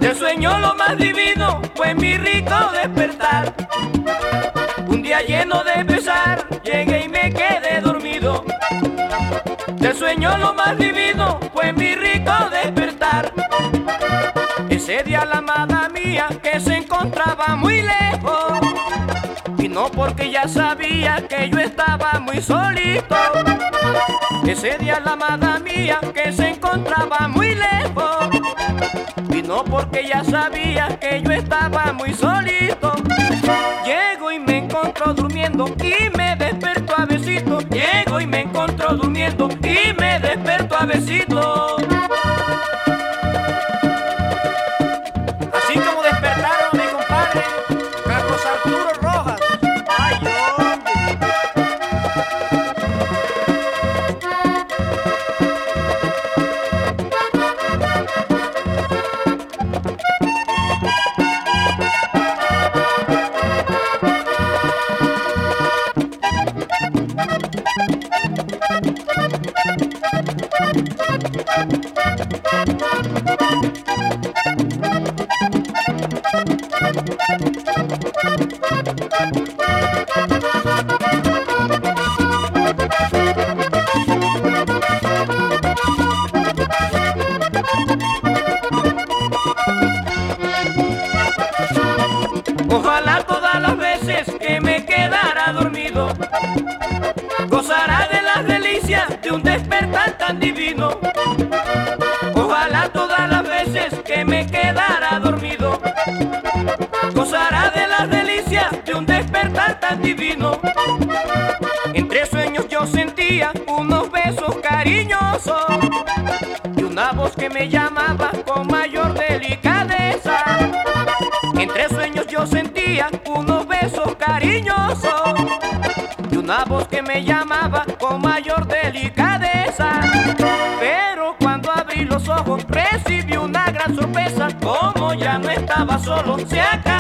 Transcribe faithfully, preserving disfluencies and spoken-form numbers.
Del sueño lo más divino fue mi rico despertar. Un día lleno de pesar, llegué y me quedé dormido. Del sueño lo más divino fue mi rico despertar. Ese día la amada mía que se encontraba muy lejos, y no porque ya sabía que yo estaba muy solito. Ese día la amada mía que se encontraba muy lejos, y no porque ya sabía que yo estaba muy solito. Llego y me encontró durmiendo y me despertó a besitos. Llego y me encontró durmiendo y me despertó a besitos. Así como despertaron a mi compadre Carlos Arturo Rojas. Ay, hombre. Ojalá todas las veces que me quedara dormido gozará de las delicias de un despertar tan divino. Ojalá todas las veces que me quedara dormido gozará de las delicias de un despertar tan divino. Entre sueños yo sentía unos besos cariñosos y una voz que me llamaba con mayor delicadeza. Entre sueños yo sentía unos besos cariñosos y una voz que me llamaba con mayor delicadeza. Pero cuando abrí los ojos recibí una gran sorpresa, como ya no estaba solo, se acabó.